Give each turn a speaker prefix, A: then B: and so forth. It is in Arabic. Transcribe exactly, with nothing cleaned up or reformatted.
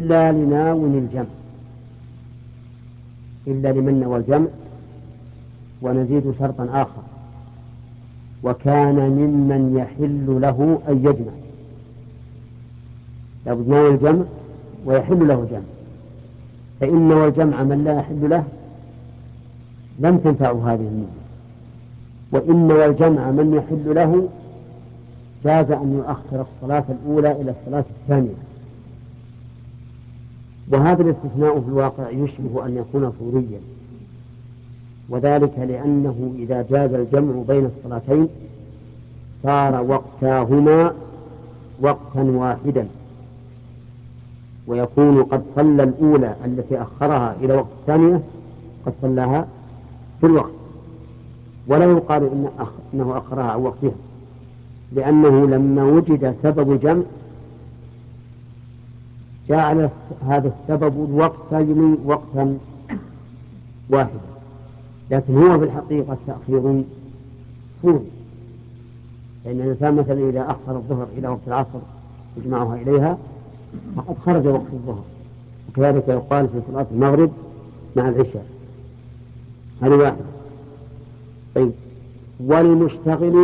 A: إلا لناو الجمع، إلا لمن نوى الجمع. ونزيد شرطا آخر: وكان ممن يحل له أن يجمع، لابد نوى الجمع ويحل له الجمع، فإن نوى الجمع من لا يحل له لم تنفعه هذه النية، وإن نوى الجمع من يحل له جاز أن يؤخر الصلاة الأولى إلى الصلاة الثانية. وهذا الاستثناء في الواقع يشبه أن يكون صوريا، وذلك لأنه إذا جاز الجمع بين الصلاتين صار وقتاهما وقتا واحدا، ويكون قد صلى الأولى التي أخرها إلى وقت الثانية قد صلاها في الوقت، ولا يقال إن أخ... إنه أخرها عن وقتها، لأنه لما وجد سبب الجمع جعل هذا السبب الوقتين وقتا واحدا، لكن هو في الحقيقة تأخير صوري. فإن الإنسان مثلا إذا أخر الظهر إلى وقت العصر يجمعها إليها فقد خرج وقت الظهر، وكذلك يقال في صلاة المغرب مع العشاء، هذه واحدة. طيب، وللمشتغل